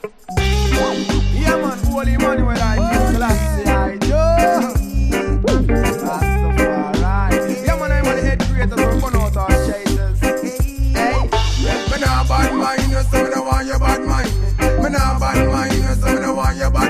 Yeah, man, holy money when I feel classy, I do. Rastafari. Yeah, man, I'm the head creator, so run out our shaders. Hey, me nah bad mind you, so me no want your bad mind. Me nah bad mind you, so me no want your bad